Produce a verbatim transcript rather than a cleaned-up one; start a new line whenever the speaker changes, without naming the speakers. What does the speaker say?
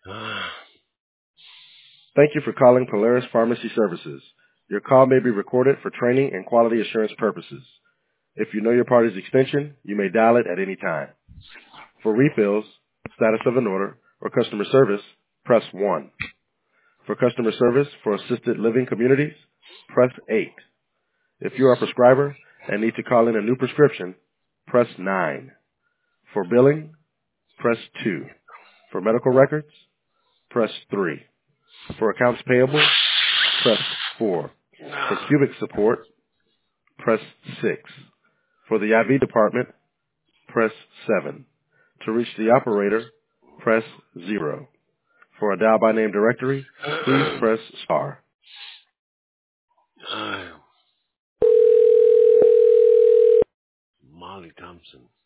Thank you for calling Polaris Pharmacy Services. Your call may be recorded for training and quality assurance purposes. If you know your party's extension, you may dial it at any time. For refills, status of an order, or customer service, press one. For customer service for assisted living communities, press eight. If you are a prescriber and need to call in a new prescription, press nine. For billing, press two. For medical records, press three. For accounts payable, press four. For cubic support, press six. For the I V department, press seven. To reach the operator, press zero. For a dial by name directory, please press star.
Molly Thompson.